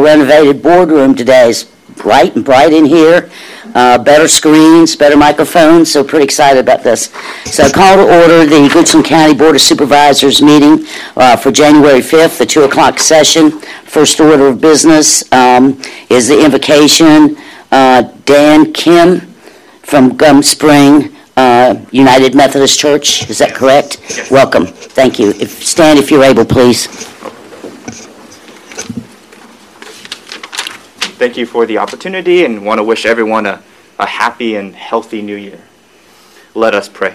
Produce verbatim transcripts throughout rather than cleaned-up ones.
our renovated boardroom today. It's bright and bright in here. Uh, better screens, better microphones, so pretty excited about this. So call to order the Goochland County Board of Supervisors meeting uh, for January fifth, the two o'clock session. First order of business um, is the invocation. Uh, Dan Kim from Gum Spring uh, United Methodist Church, is that correct? Yes. Welcome. Thank you. If, stand if you're able, please. Thank you for the opportunity and want to wish everyone a, a happy and healthy new year. Let us pray.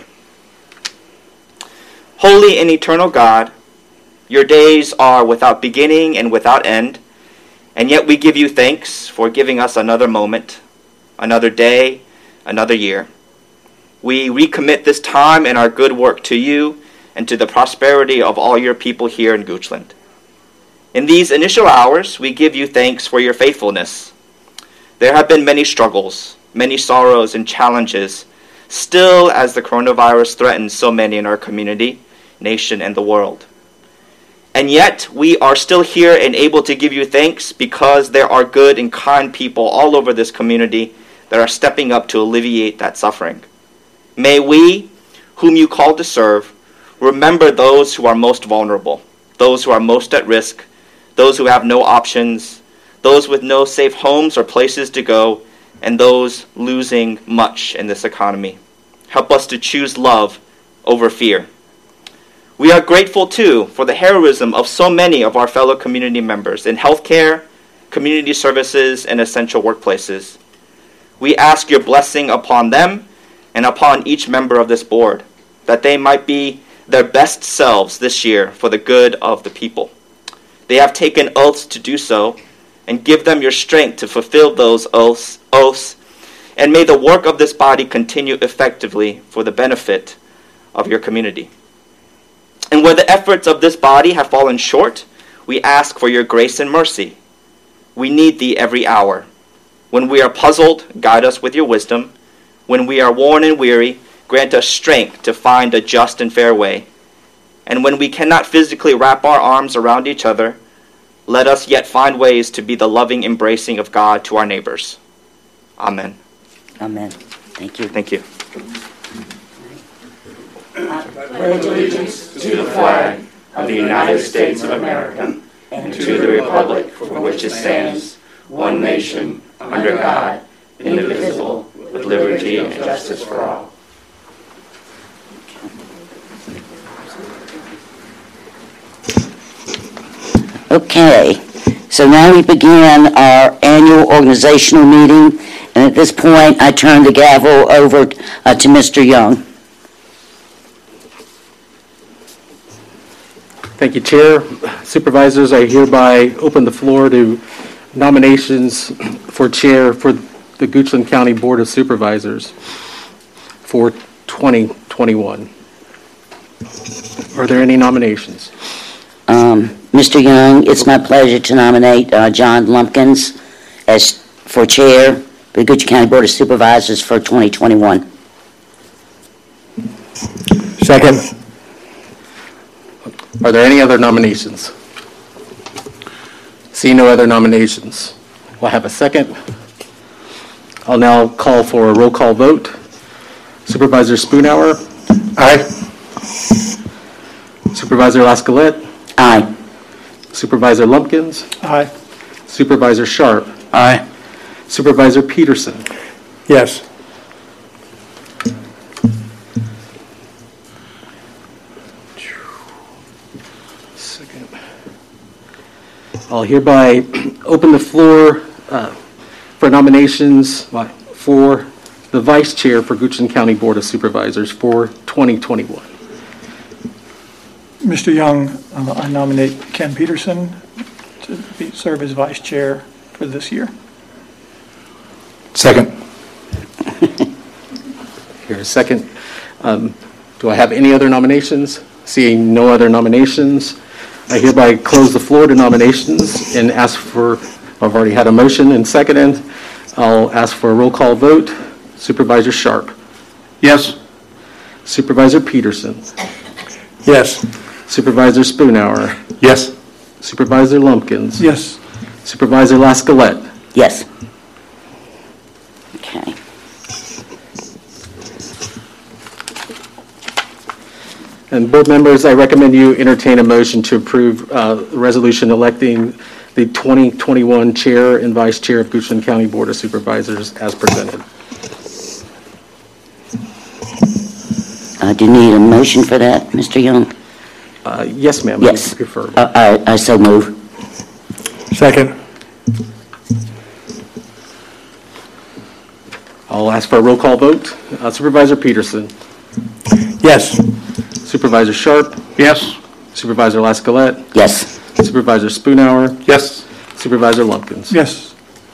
Holy and eternal God, your days are without beginning and without end, and yet we give you thanks for giving us another moment, another day, another year. We recommit this time and our good work to you and to the prosperity of all your people here in Goochland. In these initial hours, we give you thanks for your faithfulness. There have been many struggles, many sorrows and challenges, still as the coronavirus threatens so many in our community, nation, and the world. And yet, we are still here and able to give you thanks because there are good and kind people all over this community that are stepping up to alleviate that suffering. May we, whom you called to serve, remember those who are most vulnerable, those who are most at risk, those who have no options, those with no safe homes or places to go, and those losing much in this economy. Help us to choose love over fear. We are grateful, too, for the heroism of so many of our fellow community members in healthcare, community services, and essential workplaces. We ask your blessing upon them and upon each member of this board, that they might be their best selves this year for the good of the people. They have taken oaths to do so, and give them your strength to fulfill those oaths, oaths, and may the work of this body continue effectively for the benefit of your community. And where the efforts of this body have fallen short, we ask for your grace and mercy. We need thee every hour. When we are puzzled, guide us with your wisdom. When we are worn and weary, grant us strength to find a just and fair way. And when we cannot physically wrap our arms around each other, let us yet find ways to be the loving embracing of God to our neighbors. Amen. Amen. Thank you. Thank you. I pledge allegiance to the flag of the United States of America and to the republic for which it stands, one nation, under God, indivisible, with liberty and justice for all. Okay, so now we begin our annual organizational meeting, and at this point I turn the gavel over uh, to Mister Young. Thank you, Chair. Supervisors, I hereby open the floor to nominations for Chair for the Goochland County Board of Supervisors for twenty twenty-one. Are there any nominations? Um, Mister Young, it's my pleasure to nominate uh, John Lumpkins as for Chair for the Goochland County Board of Supervisors for twenty twenty-one. Second. Are there any other nominations? See no other nominations. We'll have a second. I'll now call for a roll call vote. Supervisor Spoonhour? Aye. Supervisor Lascalette? Aye. Supervisor Lumpkins? Aye. Supervisor Sharp? Aye. Supervisor Peterson? Yes. Second. I'll hereby open the floor uh, for nominations for the Vice Chair for Goochland County Board of Supervisors for twenty twenty-one. Mister Young, uh, I nominate Ken Peterson to be, serve as Vice Chair for this year. Second. Here, a second. Um, do I have any other nominations? Seeing no other nominations, I hereby close the floor to nominations and ask for, I've already had a motion and seconded. I'll ask for a roll call vote. Supervisor Sharp? Yes. Supervisor Peterson? Yes. Supervisor Spoonhour? Yes. Supervisor Lumpkins? Yes. Supervisor Lascalette. Yes. Okay. And board members, I recommend you entertain a motion to approve uh, the resolution electing the twenty twenty-one chair and vice chair of Goochland County Board of Supervisors as presented. Uh, do you need a motion for that, Mister Young? Uh, yes, ma'am. Yes. I prefer. Uh, I, I so move. Second. I'll ask for a roll call vote. Uh, Supervisor Peterson. Yes. Supervisor Sharp. Yes. Supervisor Lascalette. Yes. Supervisor Spoonhour. Yes. Supervisor Lumpkins. Yes.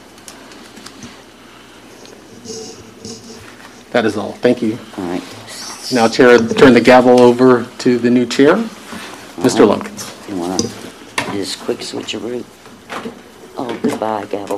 That is all. Thank you. All right. Now, Chair, turn the gavel over to the new chair, Mister Lumpkins. You want to do this quick switcheroo? Oh, goodbye, gavel.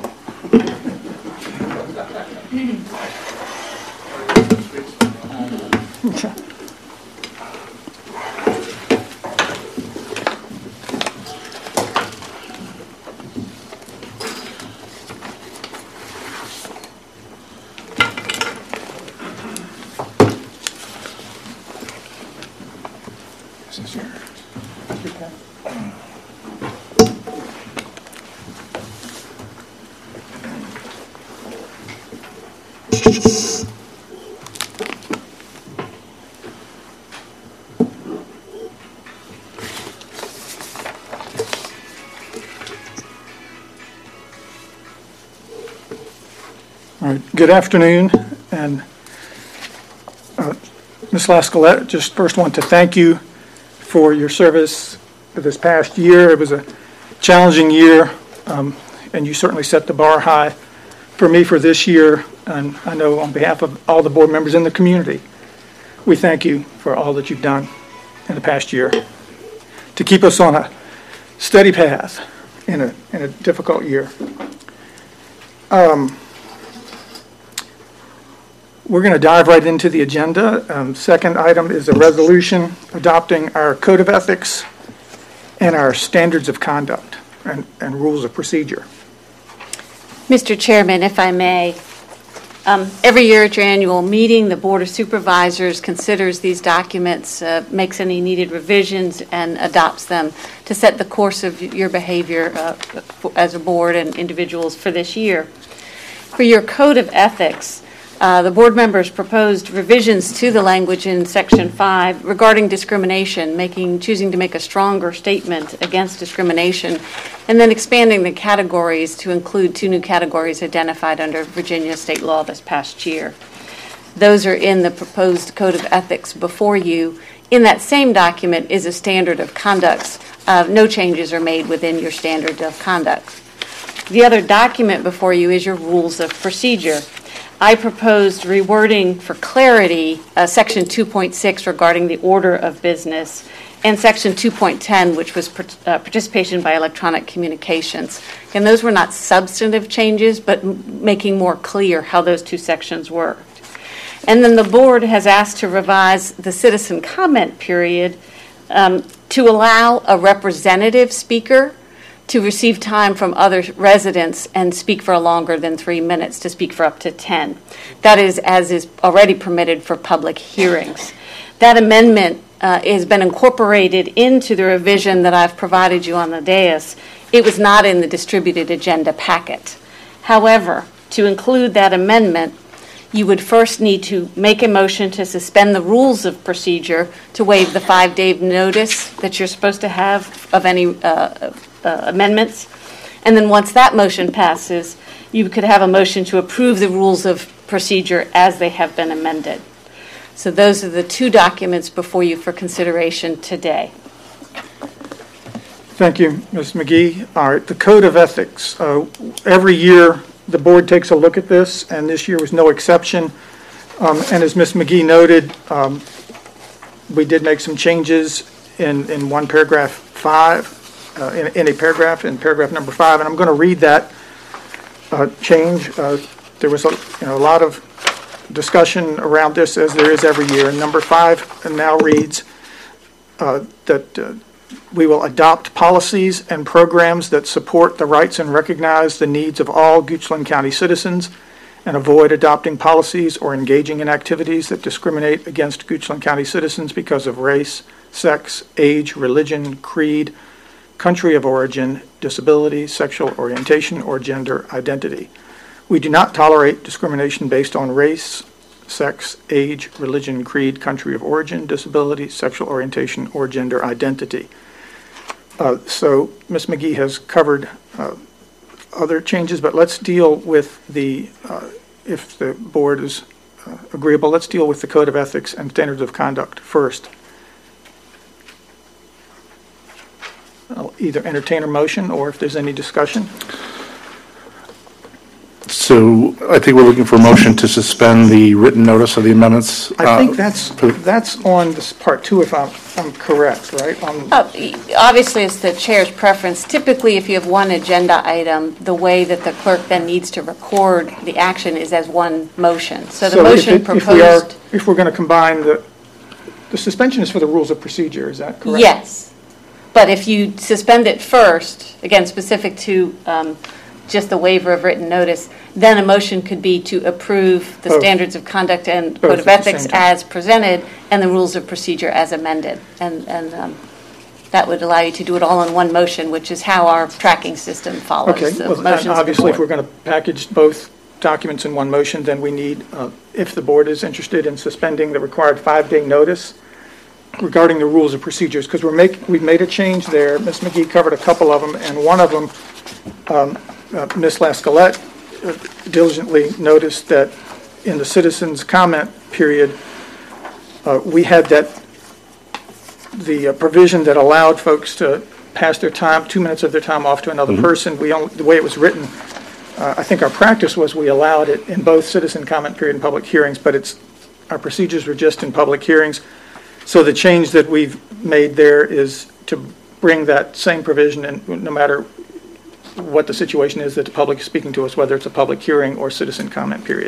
All right. Good afternoon, and uh, Miz Lascalette, just first want to thank you for your service for this past year. It was a challenging year, um, and you certainly set the bar high for me for this year, and I know on behalf of all the board members in the community, we thank you for all that you've done in the past year to keep us on a steady path in a, in a difficult year. Um, We're going to dive right into the agenda. Um, second item is a resolution adopting our code of ethics and our standards of conduct and, and rules of procedure. Mister Chairman, if I may, um, every year at your annual meeting, the Board of Supervisors considers these documents, uh, makes any needed revisions, and adopts them to set the course of your behavior uh, as a board and individuals for this year. For your code of ethics, Uh, the board members proposed revisions to the language in Section five regarding discrimination, making, choosing to make a stronger statement against discrimination, and then expanding the categories to include two new categories identified under Virginia state law this past year. Those are in the proposed Code of Ethics before you. In that same document is a standard of conduct. Uh, no changes are made within your standard of conduct. The other document before you is your rules of procedure. I proposed rewording for clarity uh, Section two point six regarding the order of business and Section two point ten, which was per, uh, participation by electronic communications. And those were not substantive changes, but m- making more clear how those two sections worked. And then the board has asked to revise the citizen comment period um, to allow a representative speaker to receive time from other residents and speak for longer than three minutes, to speak for up to ten. That is as is already permitted for public hearings. That amendment uh, has been incorporated into the revision that I've provided you on the dais. It was not in the distributed agenda packet. However, to include that amendment, you would first need to make a motion to suspend the rules of procedure to waive the five-day notice that you're supposed to have of any uh, Uh, amendments. And then once that motion passes, you could have a motion to approve the rules of procedure as they have been amended. So those are the two documents before you for consideration today. Thank you, Miz McGee. All right, the Code of Ethics. Uh, every year, the board takes a look at this, and this year was no exception. Um, and as Miz McGee noted, um, we did make some changes in, in one paragraph five. Uh, in, in a paragraph, in paragraph number five, and I'm going to read that uh, change. Uh, there was a, you know, a lot of discussion around this, as there is every year. And number five now reads uh, that uh, We will adopt policies and programs that support the rights and recognize the needs of all Goochland County citizens, and avoid adopting policies or engaging in activities that discriminate against Goochland County citizens because of race, sex, age, religion, creed, country of origin, disability, sexual orientation, or gender identity. We do not tolerate discrimination based on race, sex, age, religion, creed, country of origin, disability, sexual orientation, or gender identity. Uh, so Miz McGee has covered uh, other changes, but let's deal with the, uh, if the board is uh, agreeable, let's deal with the Code of Ethics and Standards of Conduct first. I'll either entertain a motion or if there's any discussion. So I think we're looking for a motion to suspend the written notice of the amendments. I uh, think that's for the- that's on this part two, if I'm, I'm correct, right? On, Uh, Obviously, it's the chair's preference. Typically, if you have one agenda item, the way that the clerk then needs to record the action is as one motion. So the so motion if, it, if we are, proposed, if we're going to combine the, the suspension is for the rules of procedure, is that correct? yes. But if you suspend it first, again, specific to um, just the waiver of written notice, then a motion could be to approve the Both. standards of conduct and Both code of at the ethics same time. as presented and the rules of procedure as amended. And, and um, that would allow you to do it all in one motion, which is how our tracking system follows. Okay, the well, and motions obviously, if before. we're going to package both documents in one motion, then we need, uh, if the board is interested in suspending the required five-day notice regarding the rules of procedures, because we're make, we've made a change there. Miz McGee covered a couple of them, and one of them, um, uh, Miz Lascalette uh, diligently noticed that in the citizens' comment period, uh, we had that, the uh, provision that allowed folks to pass their time, two minutes of their time off to another person. We only, the way it was written, uh, I think our practice was we allowed it in both citizen comment period and public hearings, but it's, our procedures were just in public hearings. So the change that we've made there is to bring that same provision, and no matter what the situation is that the public is speaking to us, whether it's a public hearing or citizen comment period.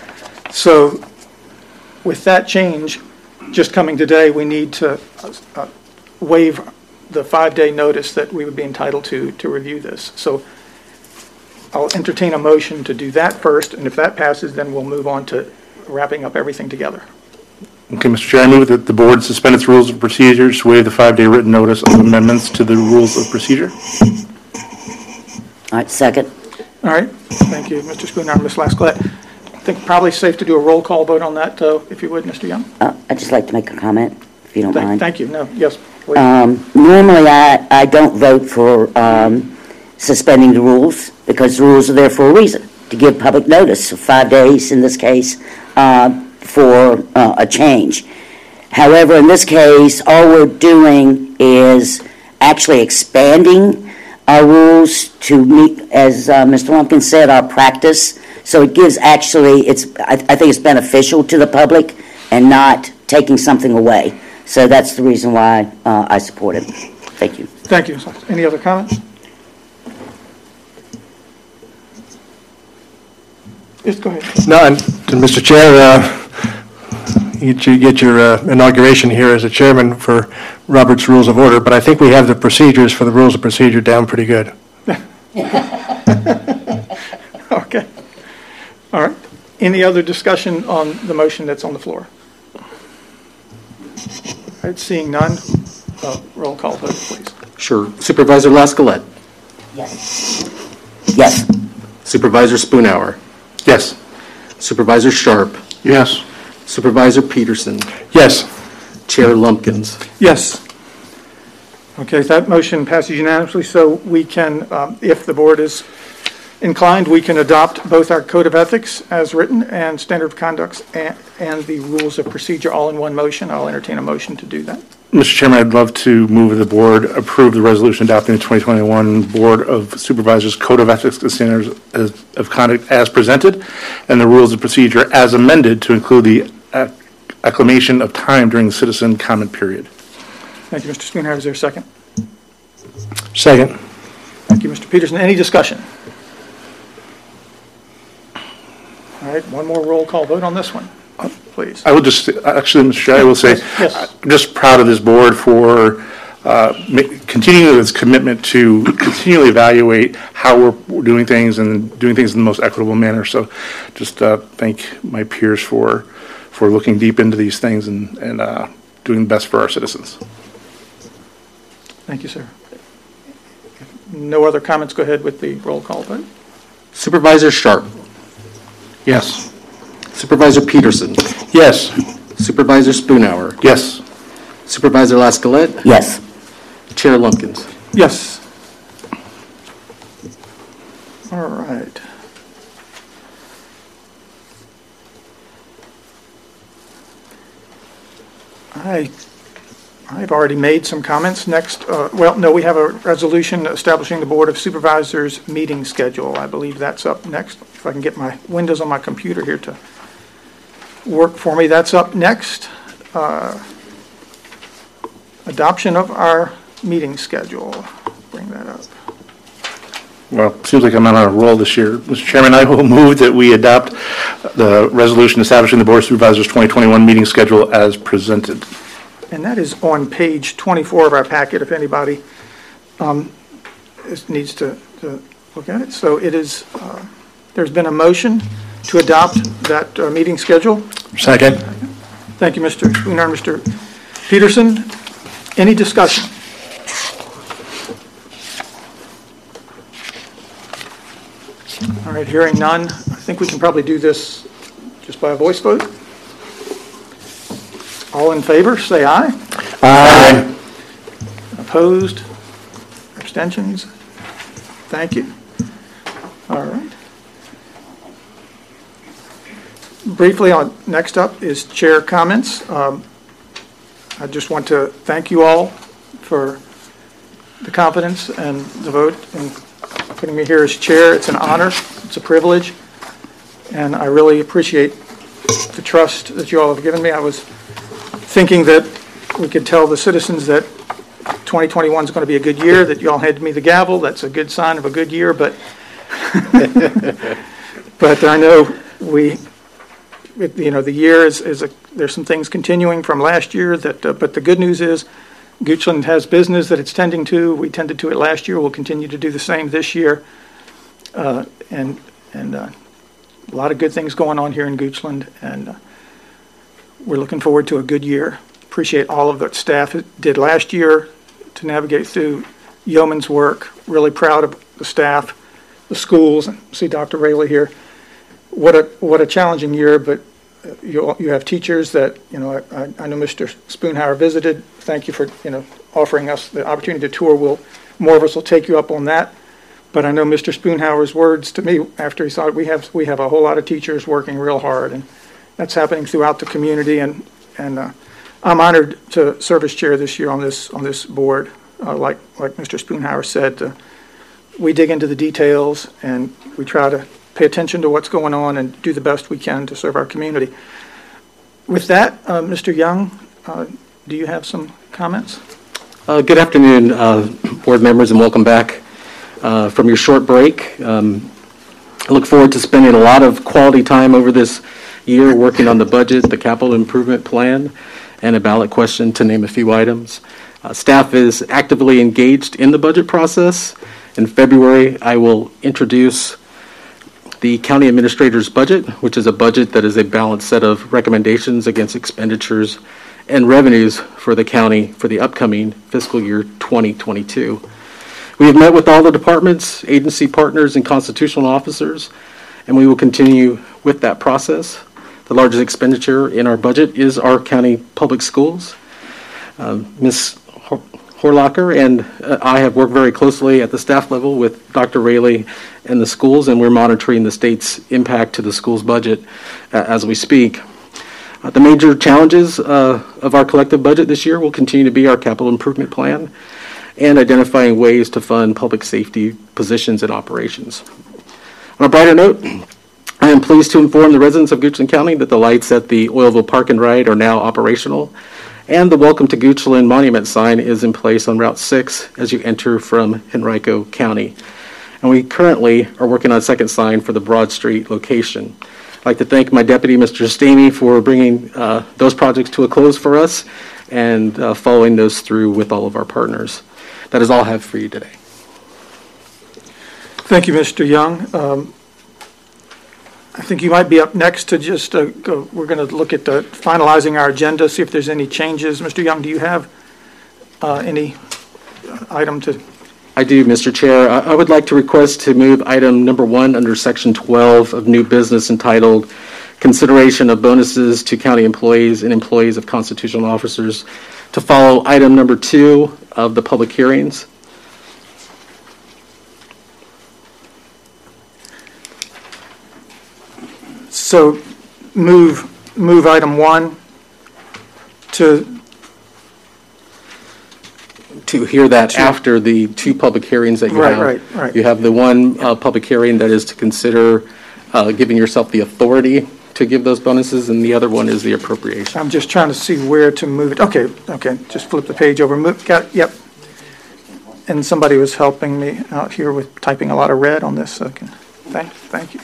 So with that change, just coming today, we need to uh, waive the five-day notice that we would be entitled to to review this. So I'll entertain a motion to do that first, and if that passes, then we'll move on to wrapping up everything together. Okay, Mister Chair, I move that the board suspend its rules of procedures to waive the five-day written notice of amendments to the rules of procedure. All right, second. All right, thank you, Mister Schooner, Miz Lascalette. I think probably safe to do a roll call vote on that, uh, if you would, Mister Young. Uh, I'd just like to make a comment, if you don't Thank, mind. thank you, no, yes, please. Um, Normally, I, I don't vote for um, suspending the rules, because the rules are there for a reason, to give public notice, of five days in this case, uh, for uh, a change. However, in this case, all we're doing is actually expanding our rules to meet, as uh, Mister Lumpkin said, our practice. So it gives actually, it's I, I think it's beneficial to the public and not taking something away. So that's the reason why uh, I support it. Thank you. Thank you. Any other comments? Yes, go ahead. No, and to Mister Chair, uh, you get your- get your uh, inauguration here as a chairman for Robert's Rules of Order, but I think we have the procedures for the rules of procedure down pretty good. Okay. All right. Any other discussion on the motion that's on the floor? All right, seeing none, uh, roll call vote, please. Sure. Supervisor Lascalette. Yes. Supervisor Spoonhour. Yes. Supervisor Sharp. Yes. Supervisor Peterson. Yes. Chair Lumpkins. Yes. Okay, that motion passes unanimously, so we can, um, if the board is inclined, we can adopt both our Code of Ethics as written and Standard of Conducts and, and the Rules of Procedure all in one motion. I'll entertain a motion to do that. Mister Chairman, I'd love to move that the board approve the resolution adopting the twenty twenty-one Board of Supervisors Code of Ethics and Standards of Conduct as presented, and the rules of procedure as amended to include the acc- acclamation of time during the citizen comment period. Thank you, Mister Spoonhour. Is there a second? Second. Thank you, Mister Peterson. Any discussion? All right, one more roll call vote on this one, please. I will just, actually, Mister Chair, I will say, Yes, yes. I'm just proud of this board for uh, ma- continuing its commitment to continually evaluate how we're doing things and doing things in the most equitable manner. So just uh, thank my peers for for looking deep into these things and, and uh, doing the best for our citizens. Thank you, sir. If no other comments, go ahead with the roll call vote. Supervisor Sharp. Yes. Supervisor Peterson. Yes. Supervisor Spoonhour. Yes. Supervisor Lascalette. Yes. Chair Lumpkins. Yes. All right. I, I've already made some comments. Next, uh, well, no, we have a resolution establishing the Board of Supervisors meeting schedule. I believe that's up next. If I can get my windows on my computer here to work for me, that's up next. Uh, Adoption of our meeting schedule. Bring that up. Well, it seems like I'm on a roll this year. Mister Chairman, I will move that we adopt the resolution establishing the Board of Supervisors twenty twenty-one meeting schedule as presented. And that is on page twenty-four of our packet, if anybody um, is- needs to to look at it. So it is, uh, there's been a motion to adopt that uh, meeting schedule. Second. Thank you, Mister Spooner, Mister Peterson. Any discussion? All right, hearing none, I think we can probably do this just by a voice vote. All in favor, say aye. Aye. Opposed? Abstentions? Thank you. All right. Briefly, on, next up is chair comments. Um, I just want to thank you all for the confidence and the vote in putting me here as chair. It's an honor, it's a privilege, and I really appreciate the trust that you all have given me. I was thinking that we could tell the citizens that twenty twenty-one is going to be a good year, that you all handed me the gavel. That's a good sign of a good year, but but I know we, it- you know, the year is, is a, there's some things continuing from last year that, uh, but the good news is Goochland has business that it's tending to. We tended to it last year. We'll continue to do the same this year. Uh, and and uh, a lot of good things going on here in Goochland, and uh, we're looking forward to a good year. Appreciate all of the staff did last year to navigate through yeoman's work. Really proud of the staff, the schools, and see Doctor Rayleigh here. What a what a challenging year, but uh, you you have teachers that, you know, I, I know Mister Spoonhour visited. Thank you for, you know, offering us the opportunity to tour. We'll, more of us will take you up on that. But I know Mister Spoonhour's words to me after he saw it, we have we have a whole lot of teachers working real hard, and that's happening throughout the community. And and uh, I'm honored to serve as chair this year on this on this board. Uh, like like Mister Spoonhour said, uh, we dig into the details and we try to pay attention to what's going on and do the best we can to serve our community. With that, uh, Mister Young, uh, do you have some comments? Uh, Good afternoon, uh, board members, and welcome back uh, from your short break. Um, I look forward to spending a lot of quality time over this year working on the budget, the capital improvement plan, and a ballot question, to name a few items. Uh, Staff is actively engaged in the budget process. In February, I will introduce the county administrator's budget, which is a budget that is a balanced set of recommendations against expenditures and revenues for the county for the upcoming fiscal year twenty twenty-two. We have met with all the departments, agency partners, and constitutional officers, and we will continue with that process. The largest expenditure in our budget is our county public schools. Um, Miz Horlacher and uh, I have worked very closely at the staff level with Doctor Rayleigh and the schools, and we're monitoring the state's impact to the school's budget uh, as we speak. Uh, the major challenges uh, of our collective budget this year will continue to be our capital improvement plan and identifying ways to fund public safety positions and operations. On a brighter note, I am pleased to inform the residents of Goochland County that the lights at the Oilville Park and Ride are now operational, and the Welcome to Goochland monument sign is in place on Route six as you enter from Henrico County. And we currently are working on a second sign for the Broad Street location. I'd like to thank my deputy, Mister Stamey, for bringing uh, those projects to a close for us, and uh, following those through with all of our partners. That is all I have for you today. Thank you, Mister Young. Um, I think you might be up next to just uh, go. We're going to look at the finalizing our agenda, see if there's any changes. Mister Young, do you have uh, any item to? I do, Mister Chair. I I would like to request to move item number one under section twelve of new business entitled Consideration of Bonuses to County Employees and Employees of Constitutional Officers to follow item number two of the public hearings. So move, move item one to, To hear that after the two public hearings that you Right, have. right, right. You have the one uh, public hearing that is to consider uh, giving yourself the authority to give those bonuses, and the other one is the appropriation. I'm just trying to see where to move it. Okay, okay, just flip the page over. Move, got, yep. And somebody was helping me out here with typing a lot of red on this, so can, thank, thank you.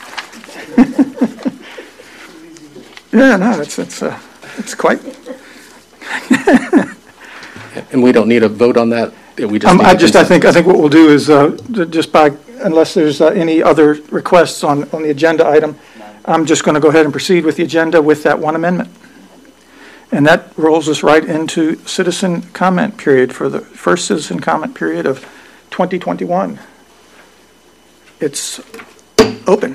Yeah, no, that's, that's, uh, it's quite, And we don't need a vote on that. We just Um, need I a just, I consent. think, I think what we'll do is, uh, j- just by, unless there's uh, any other requests on, on the agenda item, I'm just going to go ahead and proceed with the agenda with that one amendment. And that rolls us right into citizen comment period for the first citizen comment period of twenty twenty-one. It's open.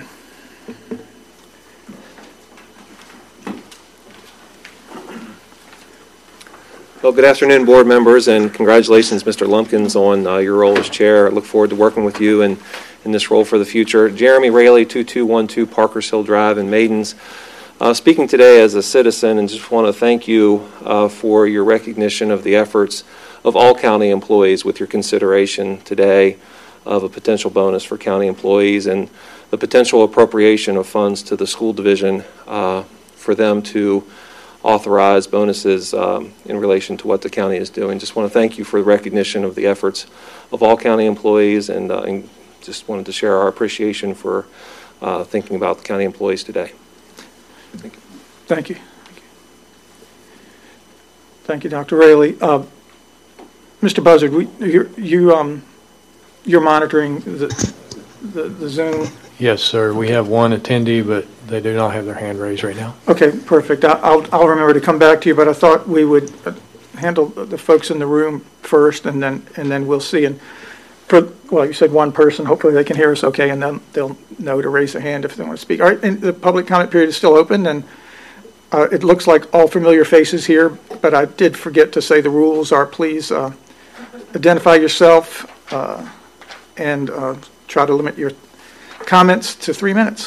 Well, good afternoon, board members, and congratulations, Mister Lumpkins, on uh, your role as chair. I look forward to working with you in, in this role for the future. Jeremy Raley, two two one two Parkers Hill Drive in Maidens. Uh, speaking today as a citizen, and just want to thank you uh, for your recognition of the efforts of all county employees with your consideration today of a potential bonus for county employees and the potential appropriation of funds to the school division uh, for them to authorize bonuses um, in relation to what the county is doing. Just want to thank you for the recognition of the efforts of all county employees, and, uh, and just wanted to share our appreciation for uh, thinking about the county employees today. Thank you. Thank you. Thank you, Doctor Raley. Uh, Mister Buzzard, we, you, you, um, you're monitoring the, the, the Zoom. Yes, sir. We have one attendee, but they do not have their hand raised right now. Okay, perfect. I- I'll, I'll remember to come back to you, but I thought we would uh, handle the folks in the room first, and then, and then we'll see. And for, well, you said one person, hopefully they can hear us okay, and then they'll know to raise their hand if they want to speak. All right, and the public comment period is still open, and uh, it looks like all familiar faces here, but I did forget to say the rules are please uh, identify yourself uh, and uh, try to limit your comments to three minutes.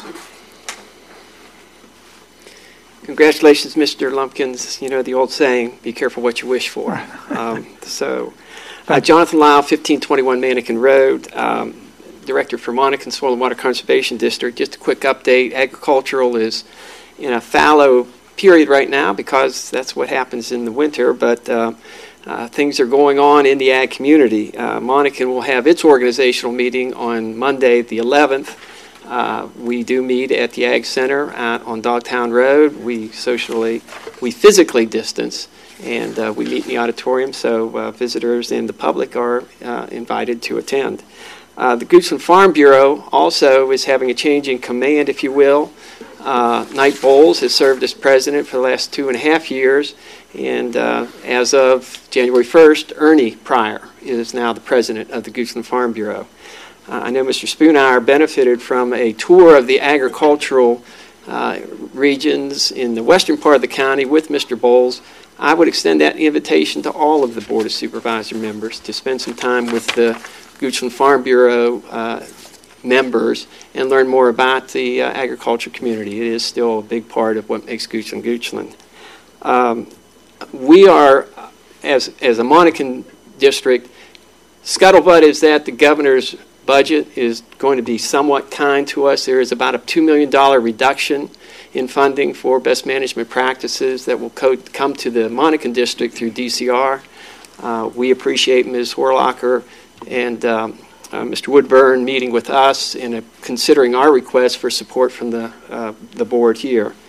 Congratulations, Mister Lumpkins. You know the old saying, be careful what you wish for. Um, so, uh, Jonathan Lyle, fifteen twenty-one Mannequin Road, um, Director for Monacan Soil and Water Conservation District. Just a quick update. Agricultural is in a fallow period right now because that's what happens in the winter, but uh, uh, things are going on in the ag community. Uh, Monacan will have its organizational meeting on Monday the eleventh. Uh, we do meet at the Ag Center at, on Dogtown Road. We socially, we physically distance, and uh, we meet in the auditorium, so uh, visitors and the public are uh, invited to attend. Uh, the Goochland Farm Bureau also is having a change in command, if you will. Uh, Knight Bowles has served as president for the last two and a half years, and uh, as of January first, Ernie Pryor is now the president of the Goochland Farm Bureau. Uh, I know Mister Spoonhour benefited from a tour of the agricultural uh, regions in the western part of the county with Mister Bowles. I would extend that invitation to all of the Board of Supervisor members to spend some time with the Goochland Farm Bureau uh, members and learn more about the uh, agriculture community. It is still a big part of what makes Goochland Goochland. Um, we are, as, as a Monacan district, scuttlebutt is that the governor's budget is going to be somewhat kind to us. There is about a two million dollars reduction in funding for best management practices that will co- come to the Monacan district through D C R. Uh, we appreciate Miz Horlacher and um, uh, Mister Woodburn meeting with us and uh, considering our request for support from the, uh, the board here.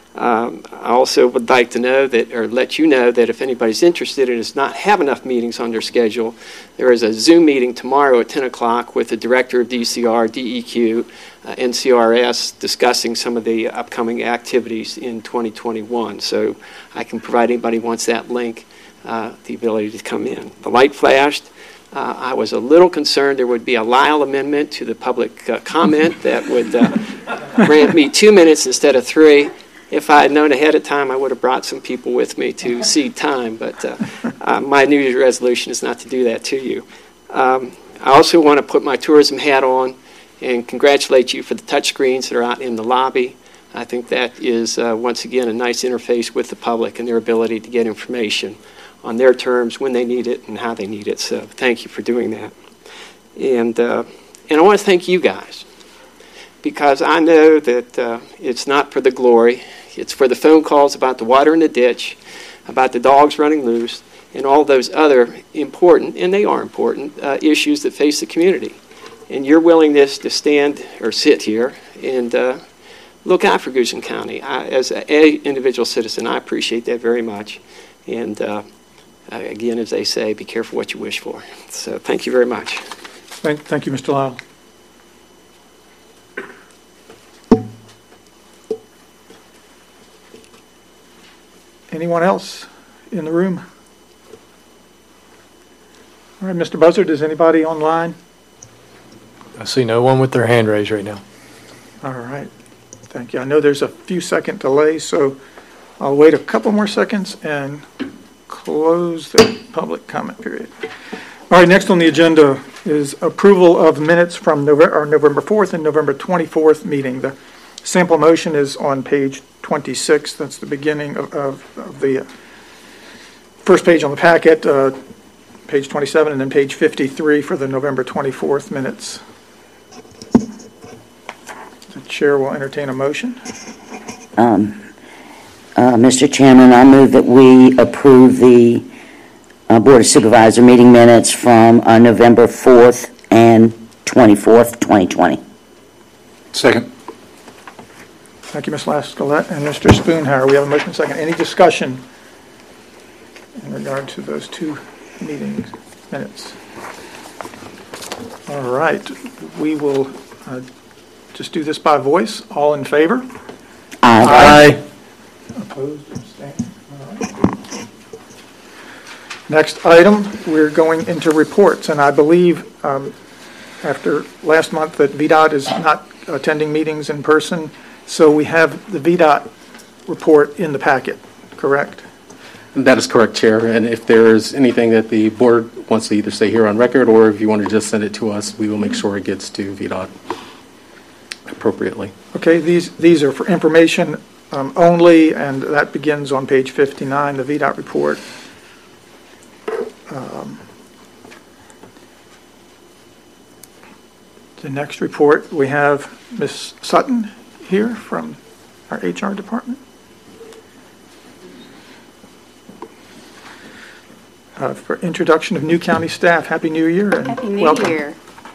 Um, I also would like to know that, or let you know that if anybody's interested and does not have enough meetings on their schedule, there is a Zoom meeting tomorrow at ten o'clock with the Director of D C R, D E Q, uh, N C R S, discussing some of the upcoming activities in twenty twenty-one. So I can provide anybody who wants that link, uh, the ability to come in. The light flashed. Uh, I was a little concerned there would be a Lyle amendment to the public uh, comment that would uh, grant me two minutes instead of three. If I had known ahead of time, I would have brought some people with me to cede time, but uh, uh, my New Year's resolution is not to do that to you. Um, I also want to put my tourism hat on and congratulate you for the touchscreens that are out in the lobby. I think that is, uh, once again, a nice interface with the public and their ability to get information on their terms, when they need it, and how they need it. So thank you for doing that. And, uh, and I want to thank you guys, because I know that uh, it's not for the glory. It's for the phone calls about the water in the ditch, about the dogs running loose, and all those other important, and they are important, uh, issues that face the community. And your willingness to stand or sit here and uh, look out for Goochland County. I, as an individual citizen, I appreciate that very much. And uh, again, as they say, be careful what you wish for. So thank you very much. Thank, thank you, Mister Lyle. Anyone else in the room? All right, Mister Buzzard, is anybody online? I see no one with their hand raised right now. All right, thank you. I know there's a few second delay, so I'll wait a couple more seconds and close the public comment period. All right, next on the agenda is approval of minutes from November, our November fourth and November twenty-fourth meeting. The sample motion is on page twenty-six. That's the beginning of, of, of the first page on the packet, uh, page twenty-seven, and then page fifty-three for the November twenty-fourth minutes. The chair will entertain a motion. Um, uh, Mister Chairman, I move that we approve the uh, Board of Supervisor meeting minutes from uh, November fourth and twenty-fourth, twenty twenty. Second. Thank you, Miz Lascolette and Mister Spoonhour. We have a motion second. Any discussion in regard to those two meeting minutes? All right. We will uh, just do this by voice. All in favor? Aye. Aye. Opposed? Abstained? All right. Next item, we're going into reports, and I believe um, after last month that V DOT is not attending meetings in person, so we have the V DOT report in the packet, correct? That is correct, Chair. And if there is anything that the board wants to either say here on record, or if you want to just send it to us, we will make sure it gets to V DOT appropriately. Okay, these these are for information um, only, and that begins on page fifty-nine, the V DOT report. Um, the next report, we have Miz Sutton here from our H R department. Uh, for introduction of new county staff. Happy New Year and Happy New welcome. Year.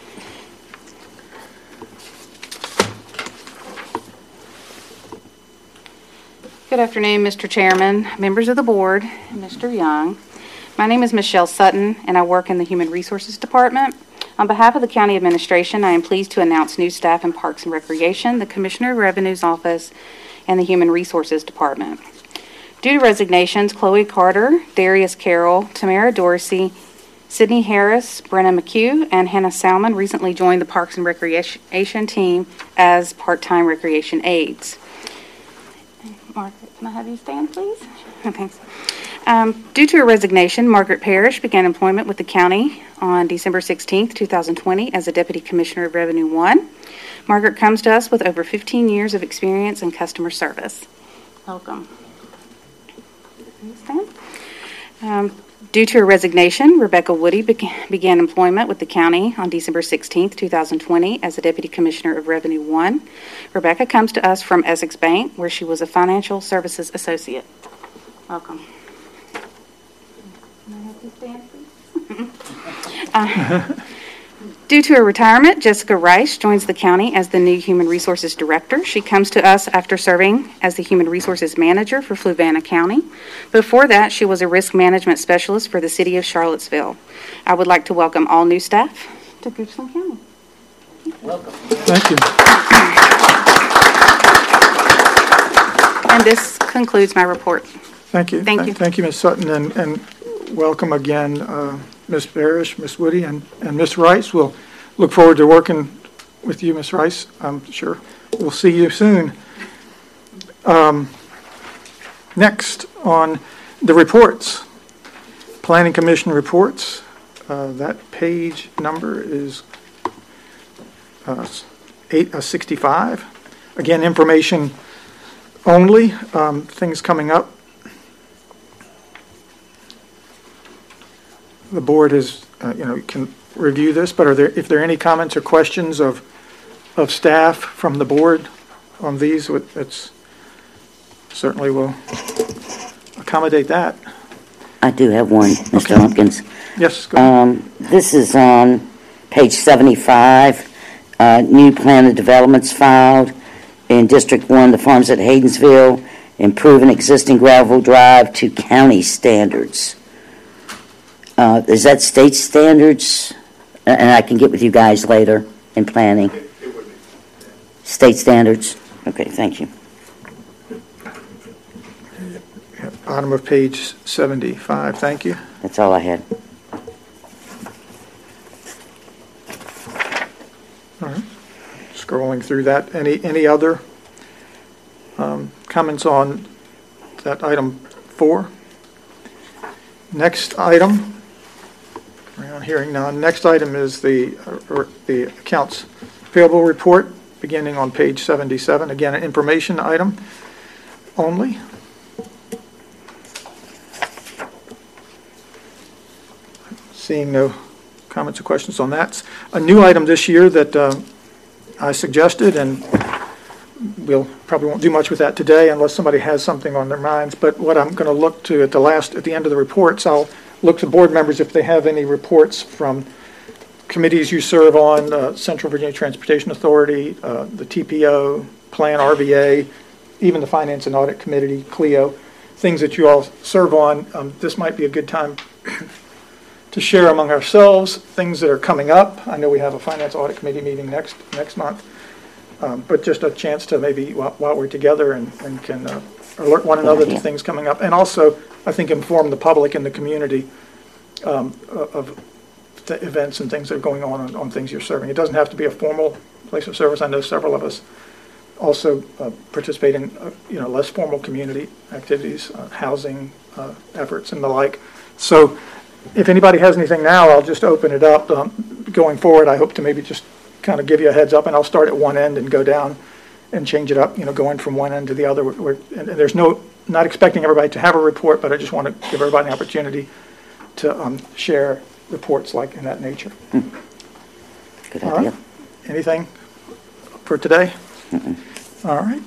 Good afternoon, Mister Chairman, members of the board, and Mister Young. My name is Michelle Sutton, and I work in the Human Resources Department. On behalf of the County Administration, I am pleased to announce new staff in Parks and Recreation, the Commissioner of Revenue's Office, and the Human Resources Department. Due to resignations, Chloe Carter, Darius Carroll, Tamara Dorsey, Sydney Harris, Brenna McHugh, and Hannah Salmon recently joined the Parks and Recreation team as part-time recreation aides. Margaret, can I have you stand, please? Thanks. Um, due to a resignation, Margaret Parrish began employment with the county on December sixteenth, two thousand twenty as a Deputy Commissioner of Revenue one. Margaret comes to us with over fifteen years of experience in customer service. Welcome. Stand. Um, due to a resignation, Rebecca Woody began, began employment with the county on December sixteenth, two thousand twenty as a Deputy Commissioner of Revenue one. Rebecca comes to us from Essex Bank, where she was a Financial Services Associate. Welcome. Can I have you stand, please? uh, Due to her retirement, Jessica Rice joins the county as the new Human Resources Director. She comes to us after serving as the Human Resources Manager for Fluvanna County. Before that, she was a Risk Management Specialist for the City of Charlottesville. I would like to welcome all new staff to Goochland County. Welcome. Thank you. And this concludes my report. Thank you. Thank you. Thank you, Miz Sutton, and, and welcome again, uh, Miz Barish, Miz Woody, and, and Miz Rice. We'll look forward to working with you, Miz Rice. I'm sure we'll see you soon. Um, next on the reports, Planning Commission reports. Uh, that page number is uh, eight, uh, sixty-five. Again, information only, um, things coming up. The board is, uh, you know, can review this, but are there, if there are any comments or questions of, of staff from the board on these, it's certainly will accommodate that. I do have one, Mister Okay. Lumpkins. Yes, go ahead. Um, this is on page seventy-five, uh, new plan of developments filed in District One, the farms at Haydensville, improving existing gravel drive to county standards. Uh, is that state standards? Uh, And I can get with you guys later in planning. It it would be. State standards? Okay, thank you. Bottom of page seventy-five, thank you. That's all I had. All right. Scrolling through that, any, any other um, comments on that item four? Next item, around hearing none. Next item is the, uh, or the accounts payable report, beginning on page seventy-seven. Again, an information item only. Seeing no comments or questions on that. A new item this year that uh, I suggested, and we'll probably won't do much with that today unless somebody has something on their minds, but what I'm going to look to at the last, at the end of the reports, I'll look to board members if they have any reports from committees you serve on, uh, Central Virginia Transportation Authority, uh, the T P O, Plan R V A, even the Finance and Audit Committee, C L E O, things that you all serve on. Um, this might be a good time to share among ourselves things that are coming up. I know we have a Finance Audit Committee meeting next next month, um, but just a chance to maybe while, while we're together and, and can uh, alert one another to things coming up, and also I think inform the public and the community um, of the events and things that are going on, on on things you're serving. It doesn't have to be a formal place of service. I know several of us also uh, participate in uh, you know less formal community activities, uh, housing uh, efforts and the like. So if anybody has anything now, I'll just open it up. Um, going forward, I hope to maybe just kind of give you a heads up, and I'll start at one end and go down and change it up, you know, going from one end to the other. We're, we're, and there's no, not expecting everybody to have a report, but I just want to give everybody an opportunity to um, share reports like in that nature. Mm. Good All idea. right. Anything for today? Mm-mm. All right.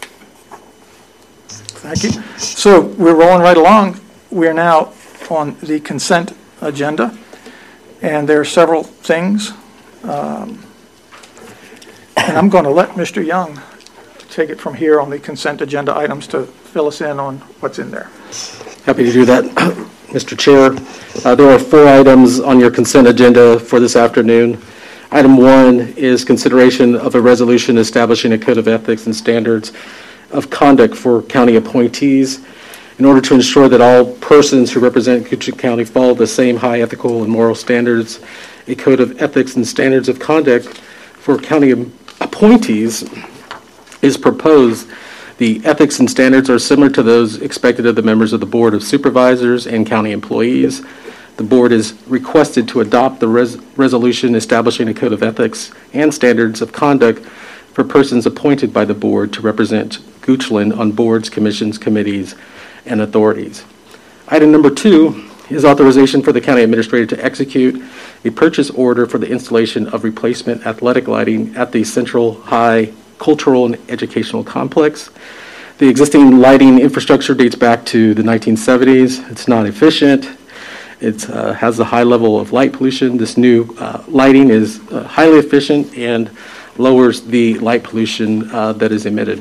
Thank you. So we're rolling right along. We're now on the consent agenda, and there are several things. Um, and I'm going to let Mister Young take it from here on the consent agenda items to fill us in on what's in there. Happy to do that, Mister Chair. Uh, there are four items on your consent agenda for this afternoon. Item one is consideration of a resolution establishing a code of ethics and standards of conduct for county appointees in order to ensure that all persons who represent Goochland County follow the same high ethical and moral standards. A code of ethics and standards of conduct for county appointees is proposed. The ethics and standards are similar to those expected of the members of the Board of Supervisors and county employees. The board is requested to adopt the res- resolution establishing a code of ethics and standards of conduct for persons appointed by the board to represent Goochland on boards, commissions, committees, and authorities. Item number two is authorization for the county administrator to execute a purchase order for the installation of replacement athletic lighting at the Central High Cultural and Educational Complex. The existing lighting infrastructure dates back to the nineteen seventies. It's not efficient. It uh, has a high level of light pollution. This new uh, lighting is uh, highly efficient and lowers the light pollution uh, that is emitted.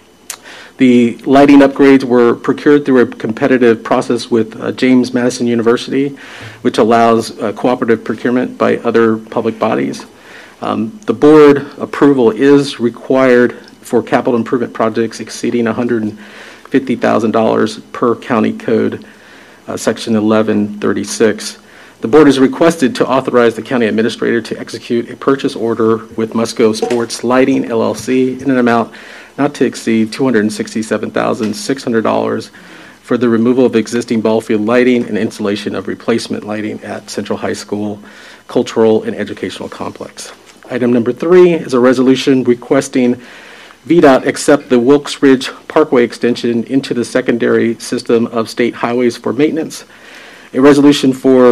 The lighting upgrades were procured through a competitive process with uh, James Madison University, which allows uh, cooperative procurement by other public bodies. Um, the board approval is required for capital improvement projects exceeding one hundred fifty thousand dollars per county code, uh, section eleven thirty-six. The board is requested to authorize the county administrator to execute a purchase order with Musco Sports Lighting, L L C, in an amount not to exceed two hundred sixty-seven thousand six hundred dollars for the removal of existing ball field lighting and installation of replacement lighting at Central High School Cultural and Educational Complex. Item number three is a resolution requesting V DOT accept the Wilkes Ridge Parkway extension into the secondary system of state highways for maintenance. A resolution for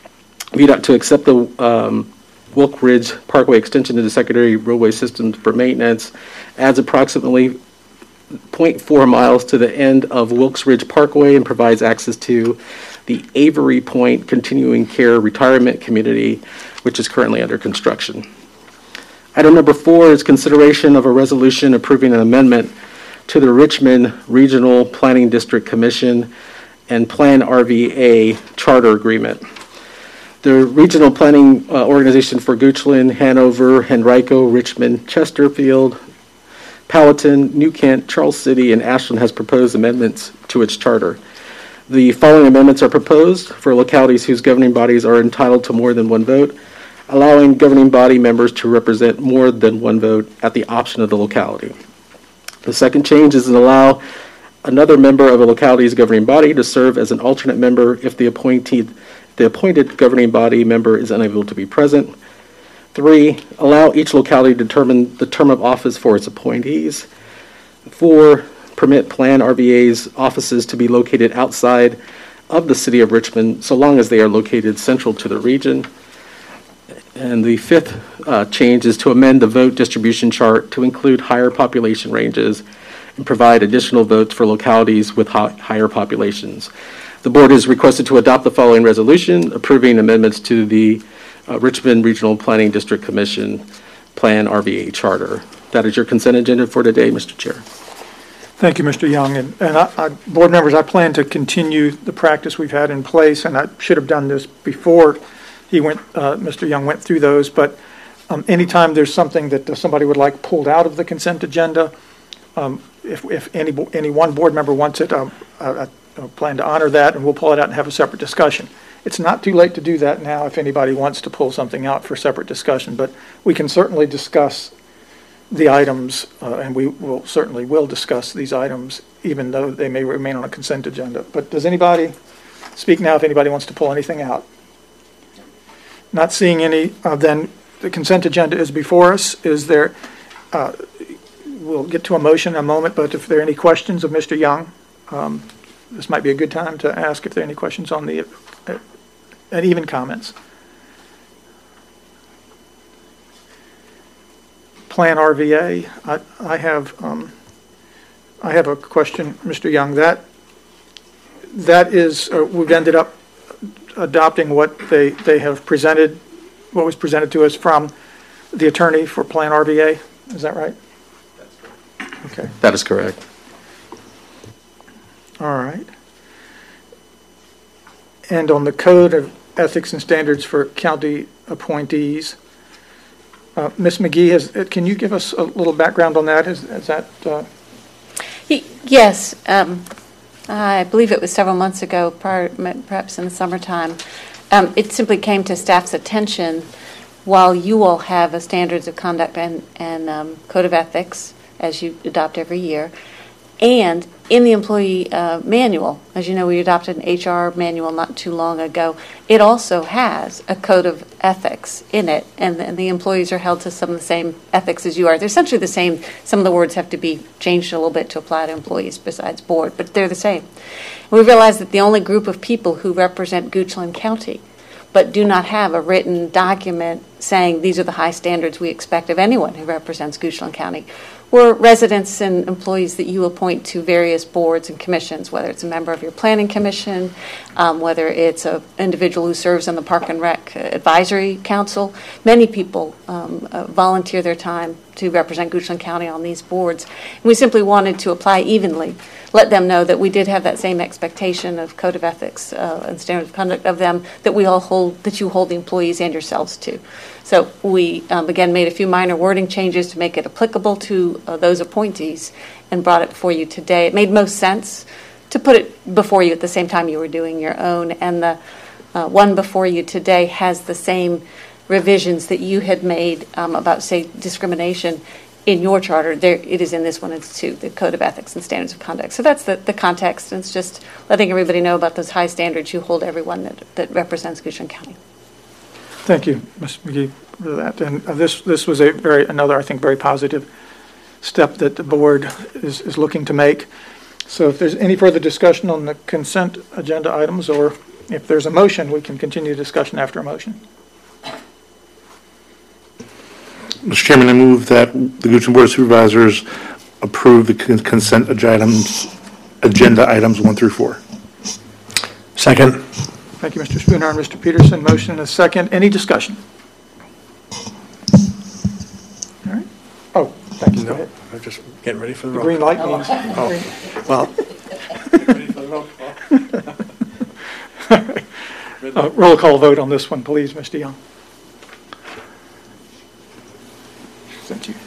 V DOT to accept the um, Wilkes Ridge Parkway extension to the secondary roadway systems for maintenance adds approximately zero point four miles to the end of Wilkes Ridge Parkway and provides access to the Avery Point Continuing Care Retirement Community, which is currently under construction. Item number four is consideration of a resolution approving an amendment to the Richmond Regional Planning District Commission and Plan R V A Charter Agreement. The Regional Planning uh, Organization for Goochland, Hanover, Henrico, Richmond, Chesterfield, Powhatan, New Kent, Charles City, and Ashland has proposed amendments to its charter. The following amendments are proposed for localities whose governing bodies are entitled to more than one vote, allowing governing body members to represent more than one vote at the option of the locality. The second change is to allow another member of a locality's governing body to serve as an alternate member if the appointed, the appointed governing body member is unable to be present. Three, allow each locality to determine the term of office for its appointees. Four, permit Plan R V A's offices to be located outside of the city of Richmond so long as they are located central to the region. And the fifth uh, change is to amend the vote distribution chart to include higher population ranges and provide additional votes for localities with high, higher populations. The board is requested to adopt the following resolution approving amendments to the uh, Richmond Regional Planning District Commission Plan R V A Charter. That is your consent agenda for today, Mister Chair. Thank you, Mister Young. And, and I, I, board members, I plan to continue the practice we've had in place, and I should have done this before he went, uh, Mister Young went through those, but um, anytime there's something that uh, somebody would like pulled out of the consent agenda, um, if, if any, any one board member wants it, um, I, I plan to honor that, and we'll pull it out and have a separate discussion. It's not too late to do that now if anybody wants to pull something out for separate discussion, but we can certainly discuss the items, uh, and we will certainly will discuss these items, even though they may remain on a consent agenda. But does anybody speak now if anybody wants to pull anything out? Not seeing any, uh, then the consent agenda is before us. Is there, uh, we'll get to a motion in a moment, but if there are any questions of Mister Young, um, this might be a good time to ask if there are any questions on the, uh, and even comments. Plan R V A, I, I have, um, I have a question, Mister Young. That, that is, uh, we've ended up adopting what they, they have presented, what was presented to us from the attorney for Plan R V A. Is that right? That's correct. Okay. That is correct. All right. And on the Code of Ethics and Standards for County Appointees, uh, Miz McGee, has, can you give us a little background on that? Is, is that? Uh... Yes. Um, I believe it was several months ago, prior, perhaps in the summertime. Um, it simply came to staff's attention while you all have a standards of conduct and, and um, code of ethics, as you adopt every year, and in the employee uh, manual, as you know, we adopted an H R manual not too long ago. It also has a code of ethics in it, and, and the employees are held to some of the same ethics as you are. They're essentially the same. Some of the words have to be changed a little bit to apply to employees besides board, but they're the same. We realize that the only group of people who represent Goochland County but do not have a written document saying these are the high standards we expect of anyone who represents Goochland County were residents and employees that you appoint to various boards and commissions, whether it's a member of your planning commission, um, whether it's an individual who serves on the Park and Rec Advisory Council. Many people um, uh, volunteer their time to represent Goochland County on these boards. And we simply wanted to apply evenly, let them know that we did have that same expectation of code of ethics uh, and standards of conduct of them that we all hold, that you hold the employees and yourselves to. So we, um, again, made a few minor wording changes to make it applicable to uh, those appointees and brought it before you today. It made most sense to put it before you at the same time you were doing your own. And the uh, one before you today has the same revisions that you had made um, about, say, discrimination in your charter. There, it is in this one, it's too, the Code of Ethics and Standards of Conduct. So that's the, the context, and it's just letting everybody know about those high standards you hold everyone that, that represents Goochland County. Thank you, Miz McGee, for that. And uh, this this was a very another, I think, very positive step that the board is, is looking to make. So if there's any further discussion on the consent agenda items, or if there's a motion, we can continue discussion after a motion. Mister Chairman, I move that the Goochland Board of Supervisors approve the con- consent items, agenda items one through four. Second. Thank you, Mister Spoonhour and Mister Peterson. Motion and a second. Any discussion? All right. Oh, thank you. Go ahead. I'm just getting ready for the The roll. green light means. Oh, well. Uh, roll call vote on this one, please, Mister Young. Thank you.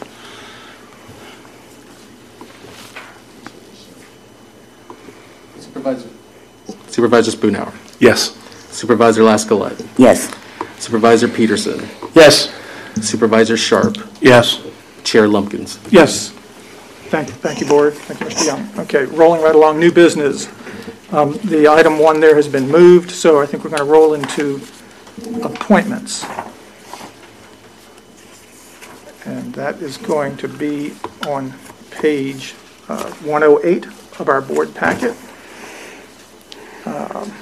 Supervisor. Supervisor Spoonhour. Yes. Supervisor Lascolette. Yes. Supervisor Peterson. Yes. Supervisor Sharp. Yes. Chair Lumpkins. Yes. Thank you, thank you, Board. Thank you, Mister Young. Okay, rolling right along, new business. Um, the item one there has been moved, so I think we're going to roll into appointments. And that is going to be on page uh, one oh eight of our board packet. Um,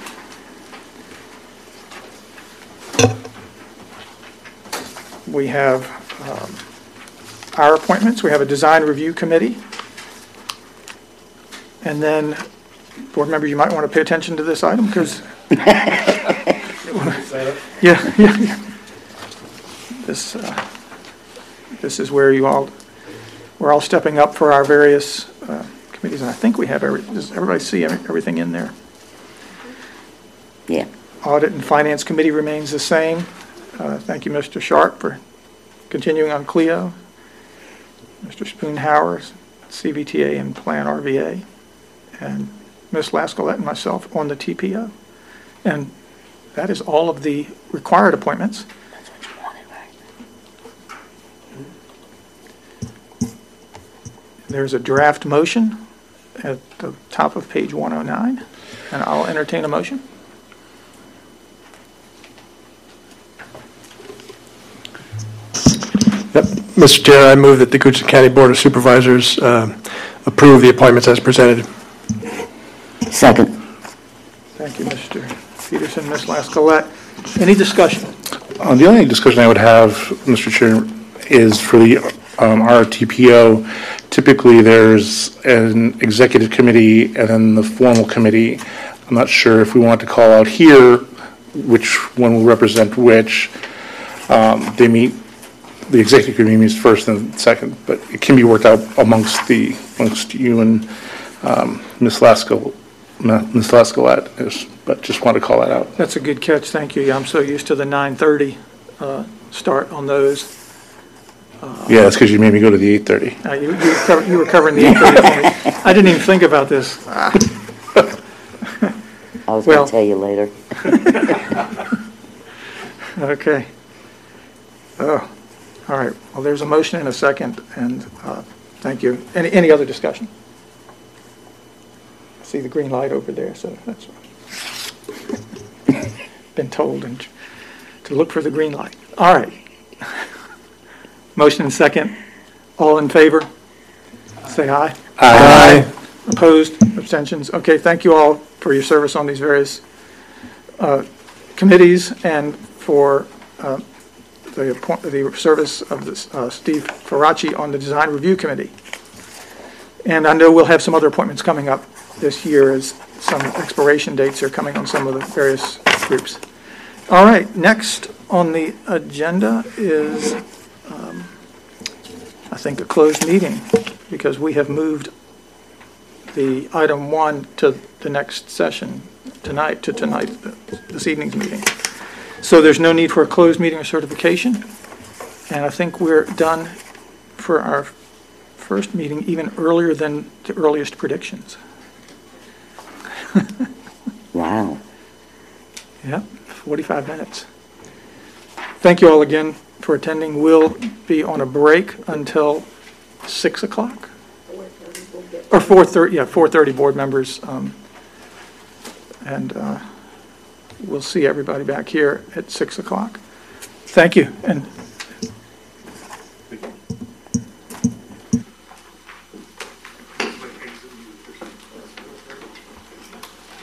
we have um, our appointments. We have a design review committee. And then, board members, you might want to pay attention to this item because yeah, yeah, yeah. This uh, this is where you all we're all stepping up for our various uh, committees, and I think we have every. Does everybody see every, everything in there? Yeah. Audit and Finance Committee remains the same. Uh, thank you, Mister Sharp, for continuing on Clio. Mister Spoonhour, C V T A and Plan R V A, and Miz Lascolette and myself on the T P O. And that is all of the required appointments. That's what you wanted, right? There's a draft motion at the top of page one oh nine, and I'll entertain a motion. Yep. Mister Chair, I move that the Goochland County Board of Supervisors uh, approve the appointments as presented. Second. Thank you, Mister Peterson, Miz Lascolette. Any discussion? Uh, the only discussion I would have, Mister Chair, is for the um, R T P O. Typically, there's an executive committee and then the formal committee. I'm not sure if we want to call out here which one will represent which. Um, they meet. The executive committee meets first and second, but it can be worked out amongst the amongst you and um, Miz Lasco, Miz Lascolette. Is, but just want to call that out. That's a good catch. Thank you. I'm so used to the nine thirty uh, start on those. Uh, yeah, that's because you made me go to the eight thirty. Uh, you, you, were cover, you were covering the eight thirty for me. I didn't even think about this. I was Well. going to tell you later. Okay. Oh. All right, well, there's a motion and a second, and uh, thank you. Any any other discussion? I see the green light over there, so that's been told and to look for the green light. All right. Motion and second. All in favor? Say aye. Aye. Opposed? Abstentions? Okay, thank you all for your service on these various uh, committees and for uh, the, appoint, the service of this, uh, Steve Faraci on the Design Review Committee. And I know we'll have some other appointments coming up this year as some expiration dates are coming on some of the various groups. All right, next on the agenda is, um, I think, a closed meeting, because we have moved the item one to the next session tonight, to tonight, this evening's meeting. So there's no need for a closed meeting or certification, and I think we're done for our first meeting even earlier than the earliest predictions. Wow. Yep, forty-five minutes. Thank you all again for attending. We'll be on a break until six o'clock. Or four thirty, yeah, four thirty board members. Um, and uh, we'll see everybody back here at six o'clock. Thank you, and